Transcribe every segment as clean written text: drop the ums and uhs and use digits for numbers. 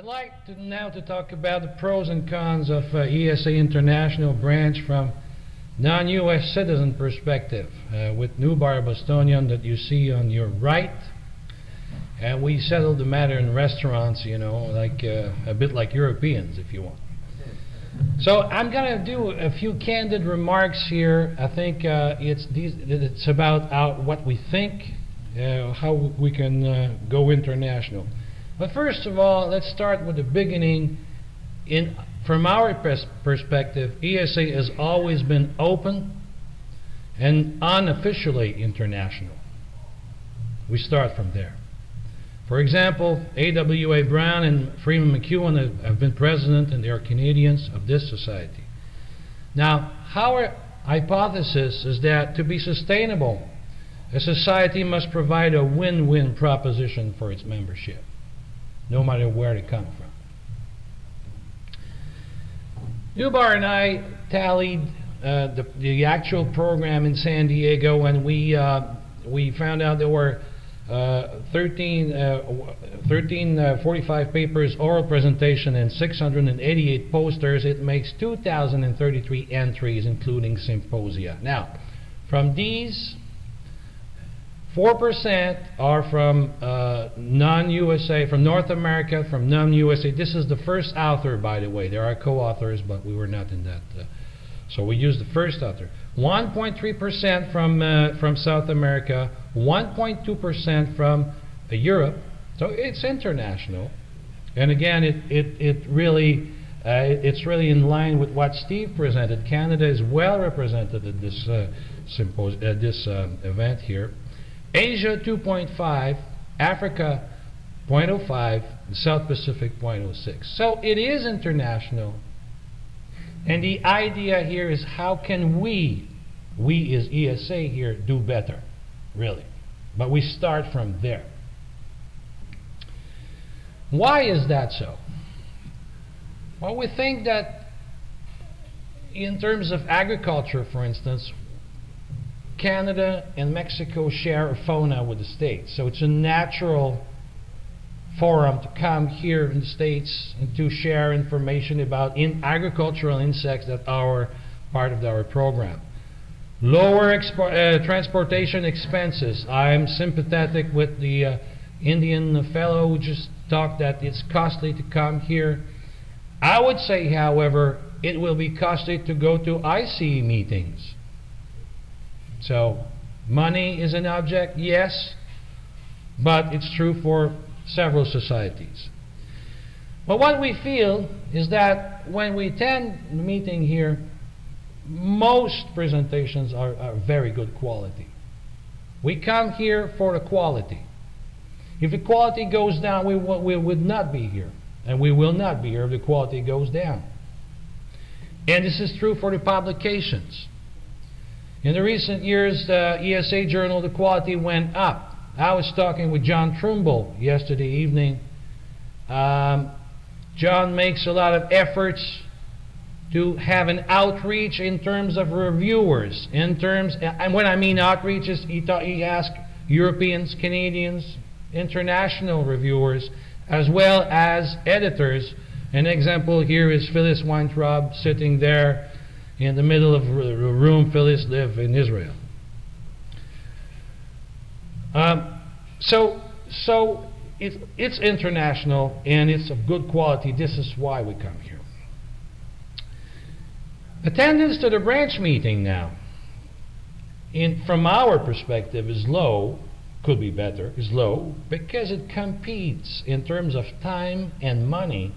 I'd like now to talk about the pros and cons of ESA International branch from non-U.S. citizen perspective with Nubar Bostonian that you see on your right. And we settled the matter in restaurants, you know, like a bit like Europeans, if you want. So I'm going to do a few candid remarks here. I think it's about what we think, how we can go international. But first of all, let's start with the beginning. From our perspective, ESA has always been open and unofficially international. We start from there. For example, A.W.A. Brown and Freeman McEwen have been president, and they are Canadians of this society. Now, our hypothesis is that to be sustainable, a society must provide a win-win proposition for its membership, no matter where they come from. Nubar and I tallied the actual program in San Diego, and we found out there were 1345 papers, oral presentation, and 688 posters. It makes 2,033 entries, including symposia. Now, from these, 4% are from non-USA, from North America, from non-USA. This is the first author, by the way. There are co-authors, but we were not in that. So we used the first author. 1.3% from South America, 1.2% from Europe. So it's international. And again, it's really in line with what Steve presented. Canada is well represented at this event here. Asia 2.5, Africa 0.05, the South Pacific 0.06. So it is international. And the idea here is how can we as ESA here, do better, really. But we start from there. Why is that so? Well, we think that in terms of agriculture, for instance, Canada and Mexico share a fauna with the States. So it's a natural forum to come here in the States and to share information about agricultural insects that are part of our program. Lower transportation expenses. I'm sympathetic with the Indian fellow who just talked that it's costly to come here. I would say, however, it will be costly to go to IC meetings. So, money is an object, yes, but it's true for several societies. But what we feel is that when we attend the meeting here, most presentations are very good quality. We come here for the quality. If the quality goes down, we would not be here. And we will not be here if the quality goes down. And this is true for the publications. In the recent years, the ESA journal, the quality went up. I was talking with John Trumbull yesterday evening. John makes a lot of efforts to have an outreach in terms of reviewers. And when I mean outreach, he asks Europeans, Canadians, international reviewers, as well as editors. An example here is Phyllis Weintraub sitting there in the middle of the room. Phyllis lives in Israel. So it's international and it's of good quality. This is why we come here. Attendance to the branch meeting now, from our perspective, is low. Could be better. Is low because it competes in terms of time and money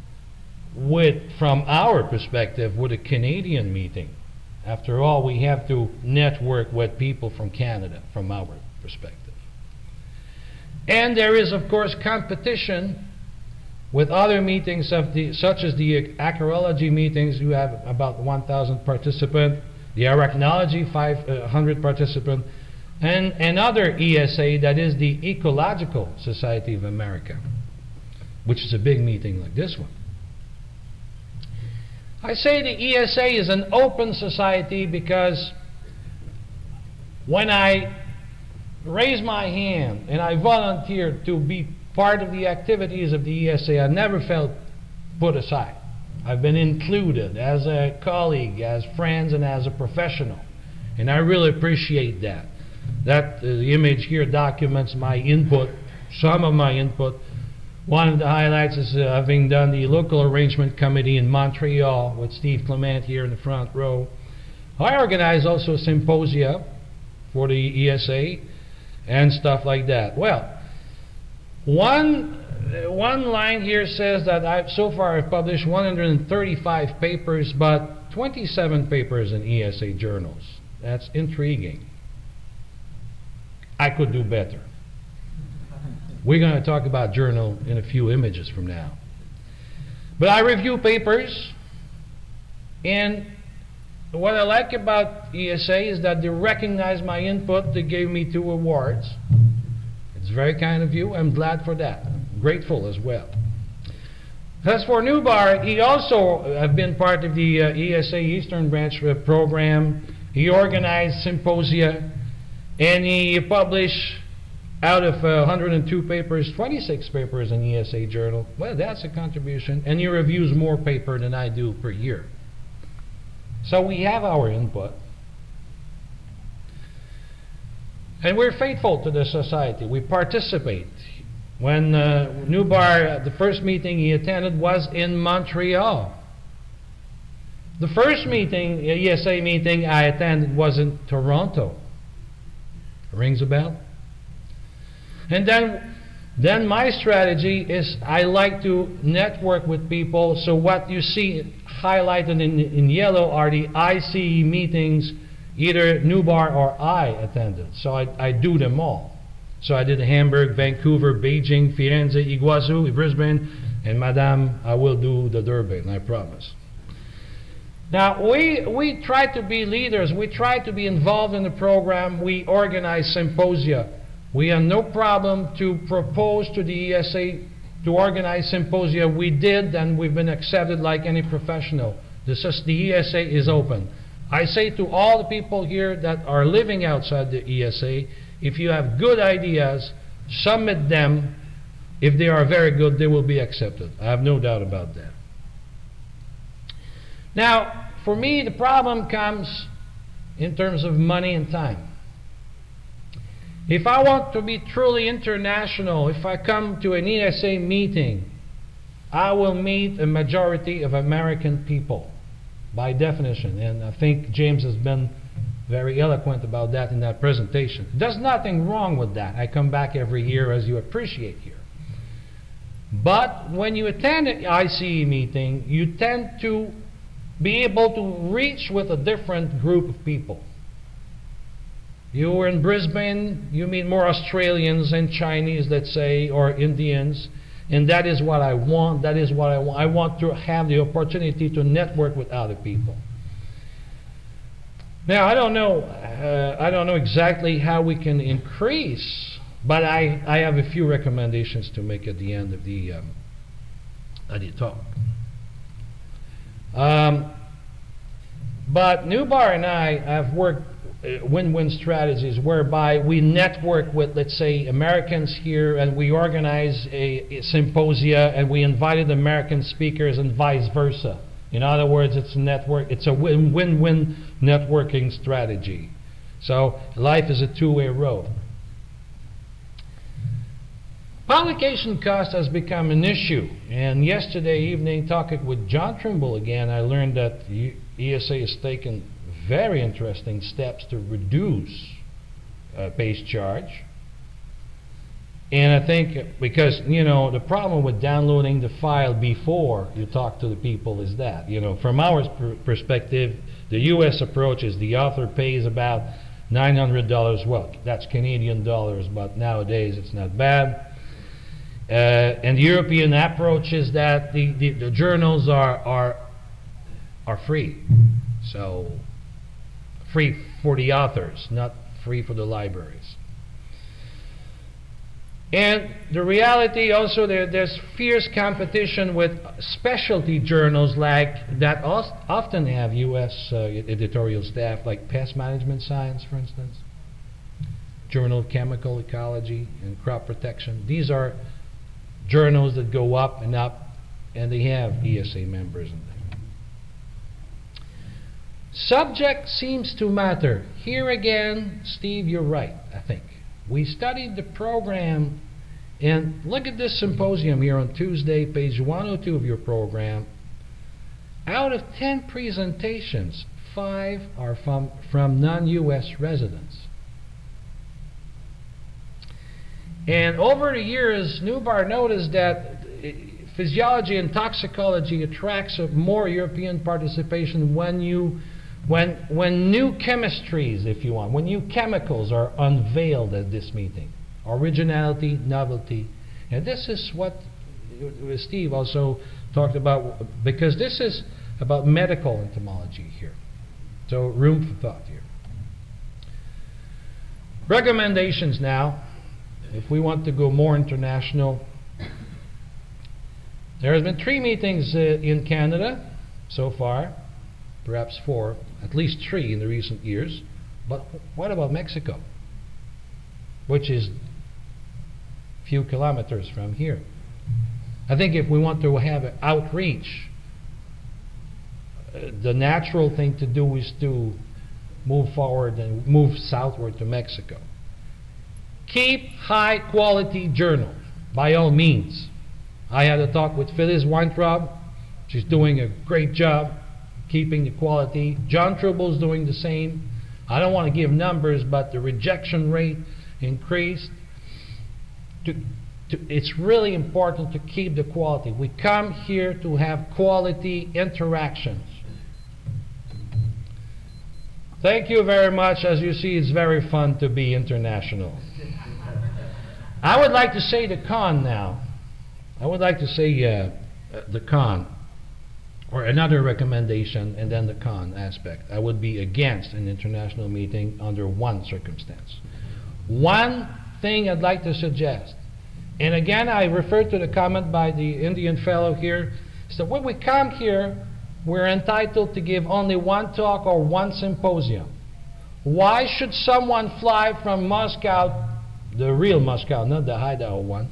from our perspective, with a Canadian meeting. After all, we have to network with people from Canada, from our perspective. And there is, of course, competition with other meetings such as the archaeology meetings. You have about 1,000 participants, the arachnology 500 participants, and another ESA, that is the Ecological Society of America, which is a big meeting like this one. I say the ESA is an open society because when I raise my hand and I volunteer to be part of the activities of the ESA. I never felt put aside. I've been included as a colleague, as friends, and as a professional. And I really appreciate that. The image here documents my input, some of my input. One of the highlights is having done the local arrangement committee in Montreal with Steve Clement here in the front row. I organized also symposia for the ESA and stuff like that. Well, one line here says that so far I've published 135 papers, but 27 papers in ESA journals. That's intriguing. I could do better. We're going to talk about journal in a few images from now. But I review papers, and what I like about ESA is that they recognize my input. They gave me 2 awards. It's very kind of you. I'm glad for that. I'm grateful as well. As for Nubar, he also has been part of the ESA Eastern Branch program. He organized symposia, and he published out of 102 papers, 26 papers in ESA journal. Well, that's a contribution. And he reviews more paper than I do per year. So we have our input. And we're faithful to the society. We participate. When Nubar, the first meeting he attended was in Montreal. The first meeting, ESA meeting I attended was in Toronto. Rings a bell? And then my strategy is I like to network with people. So what you see highlighted in yellow are the ICE meetings either Nubar or I attended. So I do them all. So I did Hamburg, Vancouver, Beijing, Firenze, Iguazu, Brisbane, and Madame, I will do the Durban, I promise. Now, we try to be leaders. We try to be involved in the program. We organize symposia. We have no problem to propose to the ESA to organize symposia. We did, and we've been accepted like any professional. The ESA is open. I say to all the people here that are living outside the ESA, if you have good ideas, submit them. If they are very good, they will be accepted. I have no doubt about that. Now, for me, the problem comes in terms of money and time. If I want to be truly international, if I come to an ESA meeting, I will meet a majority of American people, by definition. And I think James has been very eloquent about that in that presentation. There's nothing wrong with that. I come back every year, as you appreciate here. But when you attend an ICE meeting, you tend to be able to reach with a different group of people. You are in Brisbane, you meet more Australians and Chinese, let's say, or Indians, and that is what I want. That is what I want. I want to have the opportunity to network with other people. Now, I don't know exactly how we can increase, but I have a few recommendations to make at the end of the talk. But Nubar and I have worked win-win strategies whereby we network with, let's say, Americans here, and we organize a symposia, and we invited American speakers and vice versa. In other words, it's a network. It's a win-win networking strategy. So life is a two-way road. Publication cost has become an issue, and yesterday evening, talking with John Trimble again, I learned that ESA has taken very interesting steps to reduce base charge. And I think because, you know, the problem with downloading the file before you talk to the people is that, you know, from our perspective, the US approach is the author pays about $900. Well, that's Canadian dollars, but nowadays it's not bad. And the European approach is that the journals are free. So free for the authors, not free for the libraries. And the reality also, there's fierce competition with specialty journals like that often have U.S. Editorial staff, like Pest Management Science, for instance, Journal of Chemical Ecology and Crop Protection. These are journals that go up, and they have ESA members in them. Subject seems to matter. Here again, Steve, you're right, I think. We studied the program, and look at this symposium here on Tuesday, page 102 of your program. Out of 10 presentations, 5 are from non-U.S. residents. And over the years, Nubar noticed that physiology and toxicology attracts more European participation when new chemistries, if you want, when new chemicals are unveiled at this meeting. Originality, novelty. And this is what Steve also talked about, because this is about medical entomology here. So room for thought here. Recommendations now. If we want to go more international, there has been 3 meetings in Canada so far, perhaps 4, at least 3 in the recent years. But what about Mexico, which is a few kilometers from here? I think if we want to have an outreach, the natural thing to do is to move forward and move southward to Mexico. Keep high quality journal, by all means. I had a talk with Phyllis Weintraub. She's doing a great job keeping the quality. John Trubel's doing the same. I don't want to give numbers, but the rejection rate increased. It's really important to keep the quality. We come here to have quality interactions. Thank you very much. As you see, it's very fun to be international. I would like to say the con now. I would like to say the con, or another recommendation, and then the con aspect. I would be against an international meeting under one circumstance. One thing I'd like to suggest, and again I refer to the comment by the Indian fellow here, is that when we come here, we're entitled to give only one talk or one symposium. Why should someone fly from Moscow, the real Moscow, not the Idaho one,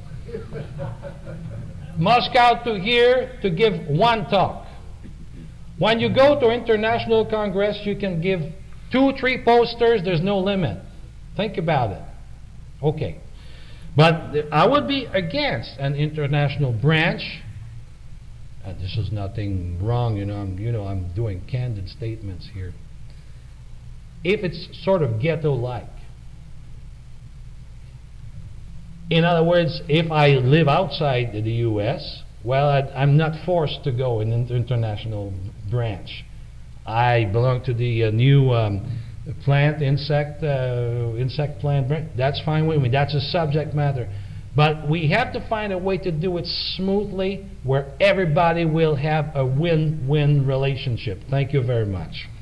Moscow to here to give one talk? When you go to International Congress, you can give 2, 3 posters, there's no limit. Think about it. Okay. But I would be against an international branch. And this is nothing wrong, I'm doing candid statements here. If it's sort of ghetto-like. In other words, if I live outside the U.S., well, I'm not forced to go in an international branch. I belong to the new insect plant branch. That's fine with me. That's a subject matter. But we have to find a way to do it smoothly where everybody will have a win-win relationship. Thank you very much.